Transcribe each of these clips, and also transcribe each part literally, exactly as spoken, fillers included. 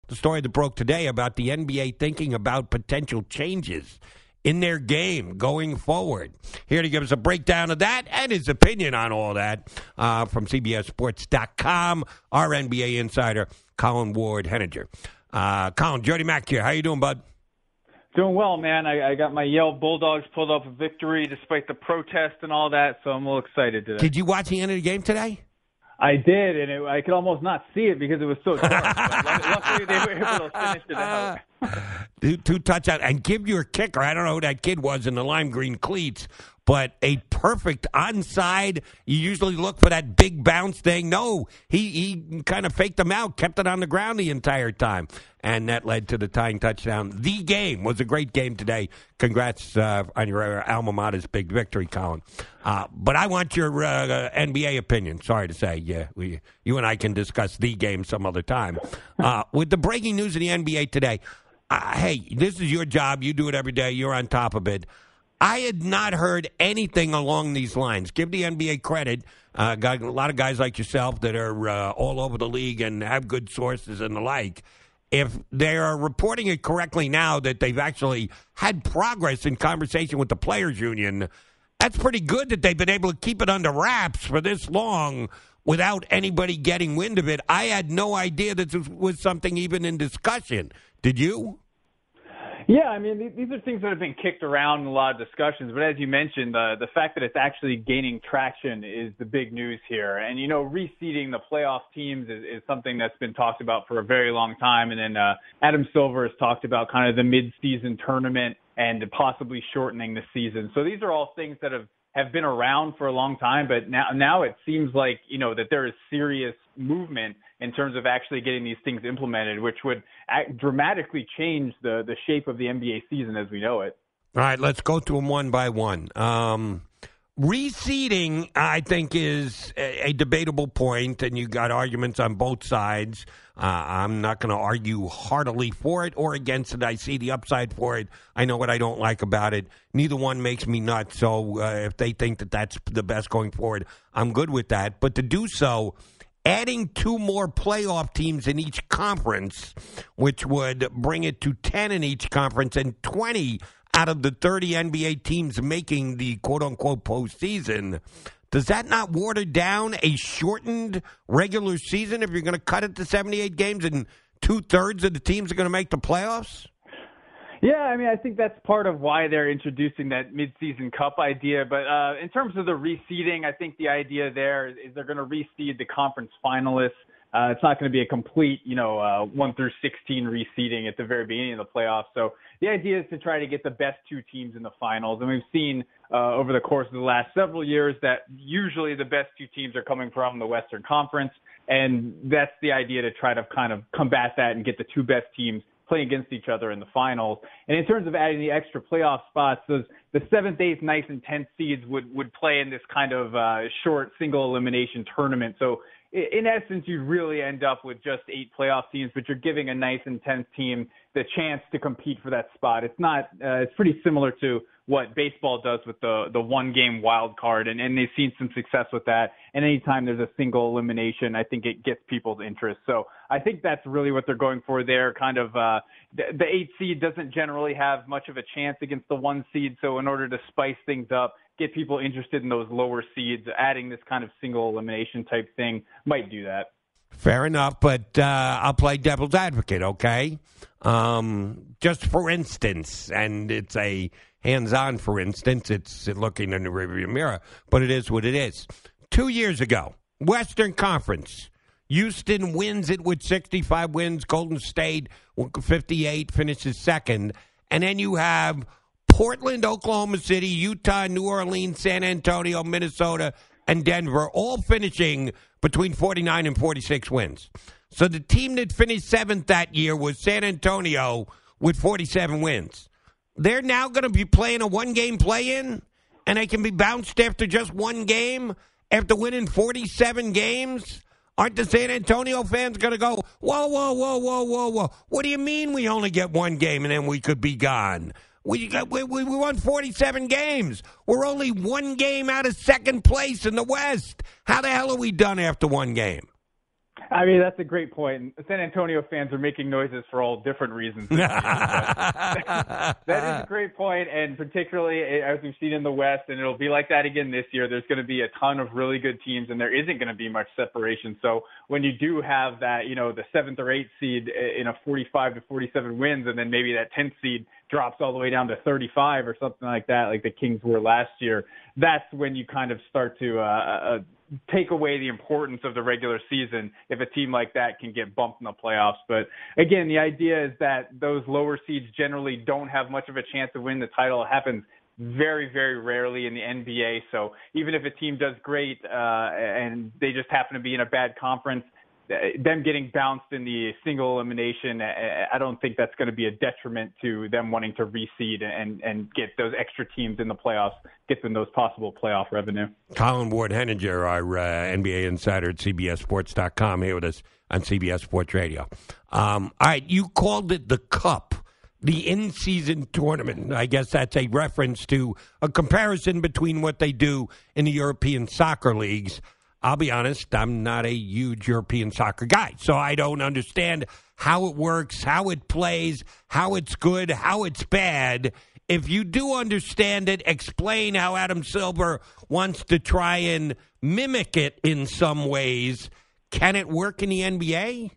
the story that broke today about the N B A thinking about potential changes in their game going forward. Here to give us a breakdown of that and his opinion on all that uh, from C B S Sports dot com, our N B A insider, Colin Ward-Henninger. Uh, Colin, Jody Mack here. How you doing, bud? Doing well, man. I, I got my Yale Bulldogs pulled off a victory despite the protest and all that, so I'm a little excited today. Did you watch the end of the game today? I did, and it, I could almost not see it because it was so dark. But luckily, they were able to finish it out. two, two touchdowns. And give your kicker, I don't know who that kid was in the lime green cleats, but a perfect onside. You usually look for that big bounce thing. No, he, he kind of faked them out, kept it on the ground the entire time. And that led to the tying touchdown. The game was a great game today. Congrats uh, on your alma mater's big victory, Colin. Uh, but I want your uh, N B A opinion. Sorry to say. Yeah, we, you and I can discuss the game some other time. Uh, with the breaking news in the N B A today, uh, hey, this is your job. You do it every day. You're on top of it. I had not heard anything along these lines. Give the N B A credit. Uh, got a lot of guys like yourself that are uh, all over the league and have good sources and the like. If they are reporting it correctly now that they've actually had progress in conversation with the players' union, that's pretty good that they've been able to keep it under wraps for this long without anybody getting wind of it. I had no idea that this was something even in discussion. Did you? Yeah, I mean, these are things that have been kicked around in a lot of discussions. But as you mentioned, uh, the fact that it's actually gaining traction is the big news here. And, you know, reseeding the playoff teams is, is something that's been talked about for a very long time. And then uh, Adam Silver has talked about kind of the mid-season tournament and possibly shortening the season. So these are all things that have, have been around for a long time. But now, now it seems like, you know, that there is serious movement in terms of actually getting these things implemented, which would act dramatically change the, the shape of the N B A season as we know it. All right, let's go through them one by one. Um, reseeding, I think, is a, a debatable point, and you got arguments on both sides. Uh, I'm not going to argue heartily for it or against it. I see the upside for it. I know what I don't like about it. Neither one makes me nuts, so uh, if they think that that's the best going forward, I'm good with that. But to do so, adding two more playoff teams in each conference, which would bring it to ten in each conference and twenty out of the thirty N B A teams making the quote-unquote postseason, does that not water down a shortened regular season if you're going to cut it to seventy-eight games and two-thirds of the teams are going to make the playoffs? Yeah, I mean, I think that's part of why they're introducing that mid-season cup idea. But uh, in terms of the reseeding, I think the idea there is, is they're going to reseed the conference finalists. Uh, it's not going to be a complete, you know, uh, one through sixteen reseeding at the very beginning of the playoffs. So the idea is to try to get the best two teams in the finals. And we've seen uh, over the course of the last several years that usually the best two teams are coming from the Western Conference. And that's the idea, to try to kind of combat that and get the two best teams playing against each other in the finals. And in terms of adding the extra playoff spots, those the seventh, eighth, ninth, and tenth seeds would, would play in this kind of uh, short single elimination tournament. So in essence, you really end up with just eight playoff teams, but you're giving a ninth and tenth team the chance to compete for that spot. It's not. Uh, it's pretty similar to what baseball does with the the one game wild card, and, and they've seen some success with that. And anytime there's a single elimination, I think it gets people's interest. So I think that's really what they're going for there. Kind of uh, the, the eight seed doesn't generally have much of a chance against the one seed, so in order to spice things up, get people interested in those lower seeds, adding this kind of single elimination type thing might do that. Fair enough, but uh, I'll play devil's advocate, okay? Um, just for instance, and it's a hands-on for instance, it's looking in the rearview mirror, but it is what it is. Two years ago, Western Conference, Houston wins it with sixty-five wins, Golden State, fifty-eight, finishes second, and then you have Portland, Oklahoma City, Utah, New Orleans, San Antonio, Minnesota, and Denver, all finishing between forty-nine and forty-six wins. So the team that finished seventh that year was San Antonio with forty-seven wins. They're now going to be playing a one-game play-in, and they can be bounced after just one game after winning forty-seven games? Aren't the San Antonio fans going to go, whoa, whoa, whoa, whoa, whoa, whoa. What do you mean we only get one game and then we could be gone? We, got, we, we won forty-seven games. We're only one game out of second place in the West. How the hell are we done after one game? I mean, that's a great point. San Antonio fans are making noises for all different reasons. This year, that is a great point, and particularly as we've seen in the West, and it'll be like that again this year. There's going to be a ton of really good teams, and there isn't going to be much separation. So when you do have that, you know, the seventh or eighth seed in a forty-five to forty-seven wins, and then maybe that tenth seed drops all the way down to thirty-five or something like that, like the Kings were last year, that's when you kind of start to uh, uh, take away the importance of the regular season if a team like that can get bumped in the playoffs. But again, the idea is that those lower seeds generally don't have much of a chance to win the title. It happens very, very rarely in the N B A. So even if a team does great uh, and they just happen to be in a bad conference, them getting bounced in the single elimination, I don't think that's going to be a detriment to them wanting to reseed and, and get those extra teams in the playoffs, get them those possible playoff revenue. Colin Ward-Henninger, our uh, N B A insider at C B S Sports dot com, here with us on C B S Sports Radio. Um, all right, you called it the Cup, the in-season tournament. I guess that's a reference to a comparison between what they do in the European soccer leagues. I'll be honest, I'm not a huge European soccer guy, so I don't understand how it works, how it plays, how it's good, how it's bad. If you do understand it, explain how Adam Silver wants to try and mimic it in some ways. Can it work in the N B A?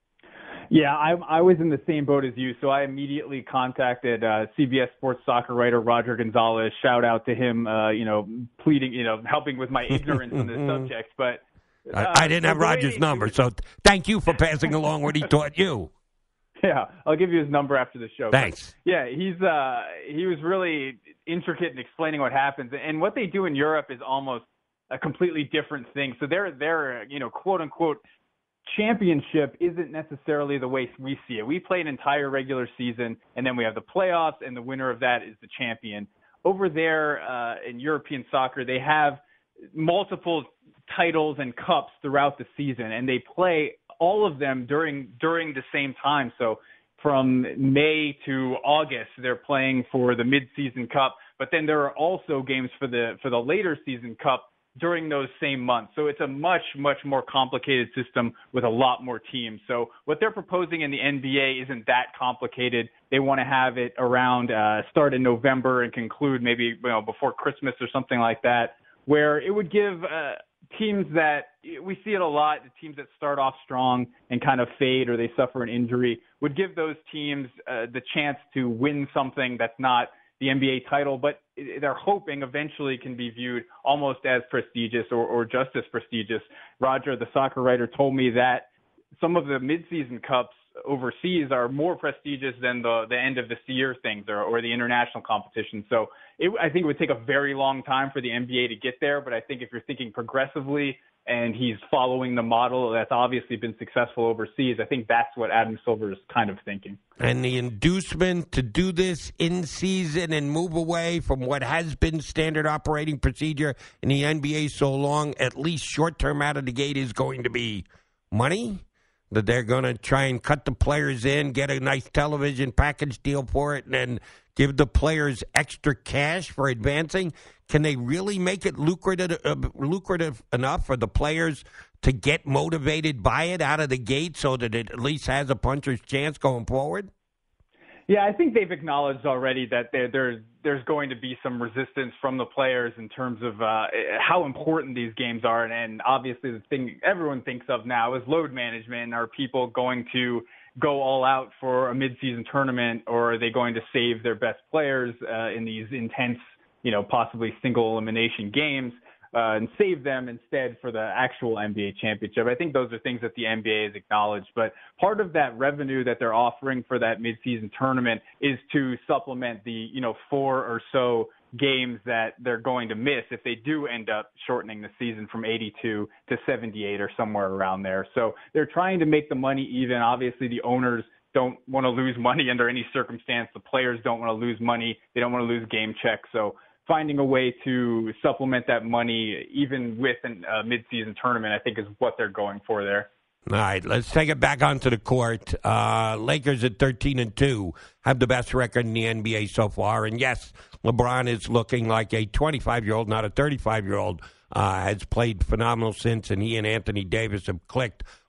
Yeah, I, I was in the same boat as you, so I immediately contacted uh, C B S Sports soccer writer Roger Gonzalez. Shout out to him, uh, you know, pleading, you know, helping with my ignorance on this subject. But uh, I, I didn't have Roger's number, so thank you for passing along what he taught you. Yeah, I'll give you his number after the show. Thanks. But yeah, he's uh, he was really intricate in explaining what happens, and what they do in Europe is almost a completely different thing. So they're they're you know, quote unquote, championship isn't necessarily the way we see it. We play an entire regular season, and then we have the playoffs, and the winner of that is the champion. Over there uh, in European soccer, they have multiple titles and cups throughout the season, and they play all of them during during the same time. So from May to August, they're playing for the mid-season cup, but then there are also games for the for the later season cup during those same months. So it's a much, much more complicated system with a lot more teams. So what they're proposing in the N B A isn't that complicated. They want to have it around, uh, start in November and conclude maybe, you know, before Christmas or something like that, where it would give uh, teams that, we see it a lot, the teams that start off strong and kind of fade or they suffer an injury, would give those teams uh, the chance to win something that's not the N B A title, but they're hoping eventually can be viewed almost as prestigious or, or just as prestigious. Roger, the soccer writer, told me that some of the mid-season cups overseas are more prestigious than the, the end of the year things or, or the international competition. So it, I think it would take a very long time for the N B A to get there, but I think if you're thinking progressively and he's following the model that's obviously been successful overseas, I think that's what Adam Silver is kind of thinking. And the inducement to do this in season and move away from what has been standard operating procedure in the N B A so long, at least short term out of the gate, is going to be money. That they're going to try and cut the players in, get a nice television package deal for it, and then give the players extra cash for advancing. Can they really make it lucrative, uh, lucrative enough for the players to get motivated by it out of the gate so that it at least has a puncher's chance going forward? Yeah, I think they've acknowledged already that there, there's there's going to be some resistance from the players in terms of uh, how important these games are, and, and obviously the thing everyone thinks of now is load management. Are people going to go all out for a mid-season tournament, or are they going to save their best players uh, in these intense, you know, possibly single elimination games? Uh, and save them instead for the actual N B A championship. I think those are things that the N B A has acknowledged. But part of that revenue that they're offering for that midseason tournament is to supplement the, you know, four or so games that they're going to miss if they do end up shortening the season from eighty-two to seventy-eight or somewhere around there. So they're trying to make the money even. Obviously, the owners don't want to lose money under any circumstance. The players don't want to lose money. They don't want to lose game checks. So finding a way to supplement that money, even with a uh, mid-season tournament, I think is what they're going for there. All right, let's take it back onto the court. Uh, Lakers at thirteen and two have the best record in the N B A so far. And yes, LeBron is looking like a twenty-five-year-old, not a thirty-five-year-old. Uh, has played phenomenal since, and he and Anthony Davis have clicked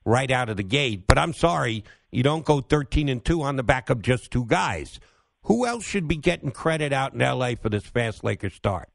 right out of the gate. But I'm sorry, you don't go thirteen and two on the back of just two guys. Who else should be getting credit out in L A for this fast Lakers start?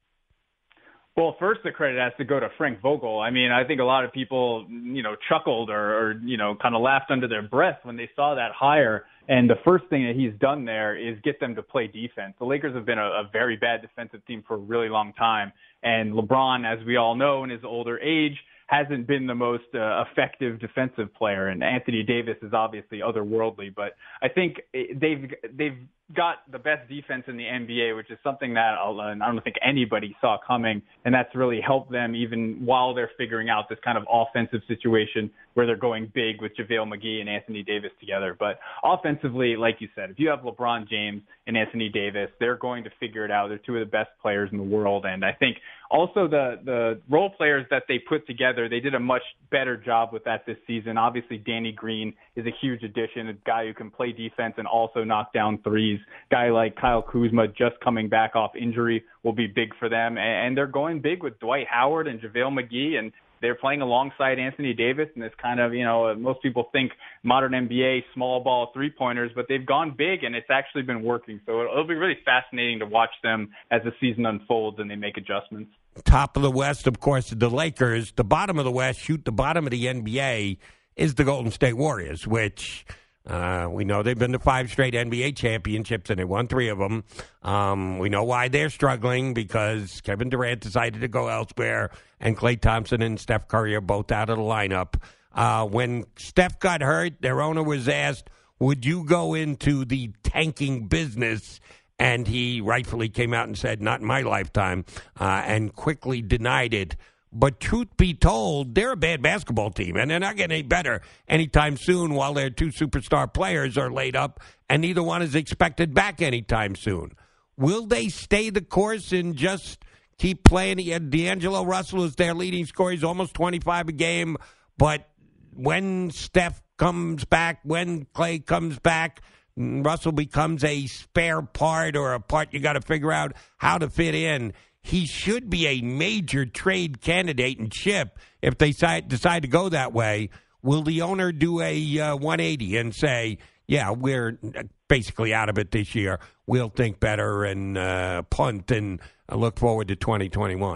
Well, first the credit has to go to Frank Vogel. I mean, I think a lot of people, you know, chuckled or, or you know, kind of laughed under their breath when they saw that hire. And the first thing that he's done there is get them to play defense. The Lakers have been a, a very bad defensive team for a really long time. And LeBron, as we all know, in his older age, hasn't been the most uh, effective defensive player. And Anthony Davis is obviously otherworldly. But I think they've they've got the best defense in the N B A, which is something that I'll, uh, I don't think anybody saw coming. And that's really helped them even while they're figuring out this kind of offensive situation where they're going big with JaVale McGee and Anthony Davis together. But offensively, like you said, if you have LeBron James and Anthony Davis, they're going to figure it out. They're two of the best players in the world. And I think also the, the role players that they put together, they did a much better job with that this season. Obviously, Danny Green is a huge addition, a guy who can play defense and also knock down threes. Guy like Kyle Kuzma just coming back off injury will be big for them. And they're going big with Dwight Howard and JaVale McGee, and they're playing alongside Anthony Davis in this kind of, you know, most people think modern N B A small ball three-pointers, but they've gone big, and it's actually been working. So it'll be really fascinating to watch them as the season unfolds and they make adjustments. Top of the West, of course, the Lakers. The bottom of the West, shoot the bottom of the N B A, is the Golden State Warriors, which uh, we know they've been to five straight N B A championships, and they won three of them. Um, we know why they're struggling, because Kevin Durant decided to go elsewhere, and Klay Thompson and Steph Curry are both out of the lineup. Uh, when Steph got hurt, their owner was asked, would you go into the tanking business? And he rightfully came out and said, not in my lifetime, uh, and quickly denied it. But truth be told, they're a bad basketball team, and they're not getting any better anytime soon while their two superstar players are laid up, and neither one is expected back anytime soon. Will they stay the course and just keep playing? D'Angelo Russell is their leading scorer. He's almost twenty-five a game. But when Steph comes back, when Klay comes back, Russell becomes a spare part or a part you got to figure out how to fit in. He should be a major trade candidate and chip if they decide to go that way. Will the owner do a uh, one eighty and say, yeah, we're basically out of it this year. We'll think better and uh, punt and look forward to twenty twenty-one?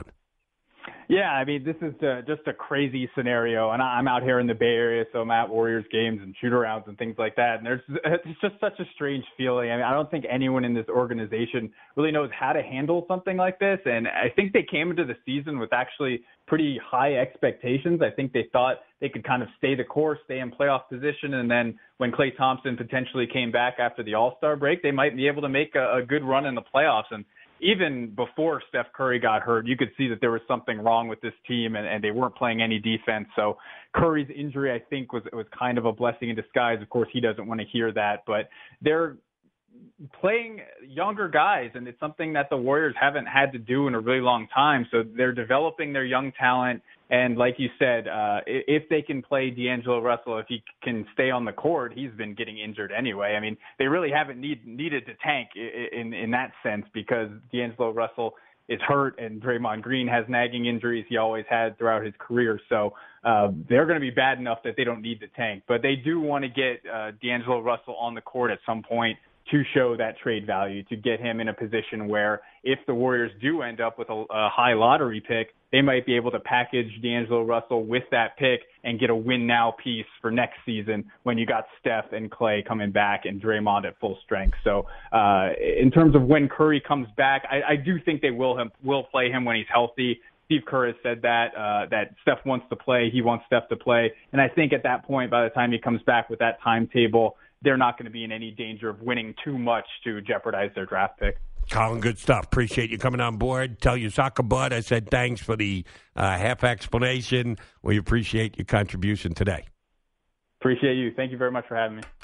Yeah, I mean, this is uh, just a crazy scenario, and I'm out here in the Bay Area, so I'm at Warriors games and shoot-arounds and things like that, and there's it's just such a strange feeling. I mean, I don't think anyone in this organization really knows how to handle something like this, and I think they came into the season with actually pretty high expectations. I think they thought they could kind of stay the course, stay in playoff position, and then when Klay Thompson potentially came back after the All-Star break, they might be able to make a, a good run in the playoffs. And even before Steph Curry got hurt, you could see that there was something wrong with this team, and, and they weren't playing any defense. So Curry's injury, I think, was was kind of a blessing in disguise. Of course, he doesn't want to hear that, but they're playing younger guys, and it's something that the Warriors haven't had to do in a really long time. So they're developing their young talent. And like you said, uh, if they can play D'Angelo Russell, if he can stay on the court, he's been getting injured anyway. I mean, they really haven't need, needed to tank in, in, in that sense, because D'Angelo Russell is hurt and Draymond Green has nagging injuries he always had throughout his career. So uh, they're going to be bad enough that they don't need to tank. But they do want to get uh, D'Angelo Russell on the court at some point to show that trade value, to get him in a position where if the Warriors do end up with a, a high lottery pick, they might be able to package D'Angelo Russell with that pick and get a win-now piece for next season when you got Steph and Klay coming back and Draymond at full strength. So uh, in terms of when Curry comes back, I, I do think they will him, will play him when he's healthy. Steve Kerr has said that, uh, that Steph wants to play. He wants Steph to play. And I think at that point, by the time he comes back with that timetable, they're not going to be in any danger of winning too much to jeopardize their draft pick. Colin, good stuff. Appreciate you coming on board. Tell your soccer bud I said thanks for the uh, half explanation. We appreciate your contribution today. Appreciate you. Thank you very much for having me.